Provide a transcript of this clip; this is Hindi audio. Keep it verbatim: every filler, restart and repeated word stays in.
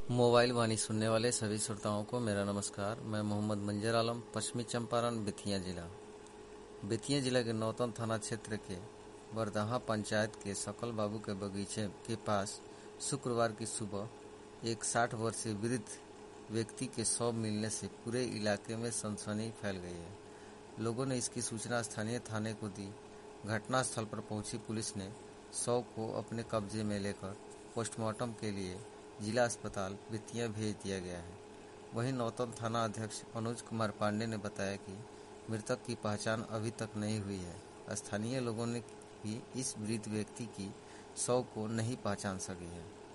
मोबाइल वाणी सुनने वाले सभी श्रोताओं को मेरा नमस्कार। मैं मोहम्मद मंजर आलम, पश्चिमी चंपारण, बेतिया जिला। बेतिया जिला के नौतन थाना क्षेत्र के बरदहा पंचायत के सकल बाबू के बगीचे के पास शुक्रवार की सुबह एक साठ वर्षीय वृद्ध व्यक्ति के शव मिलने से पूरे इलाके में सनसनी फैल गई है। लोगों ने इसकी सूचना स्थानीय थाने को दी। घटनास्थल पर पहुंची पुलिस ने शव को अपने कब्जे में लेकर पोस्टमार्टम के लिए जिला अस्पताल बेतिया भेज दिया गया है। वहीं नौतन थाना अध्यक्ष अनुज कुमार पांडे ने बताया कि मृतक की पहचान अभी तक नहीं हुई है। स्थानीय लोगों ने भी इस वृद्ध व्यक्ति की शव को नहीं पहचान सकी है।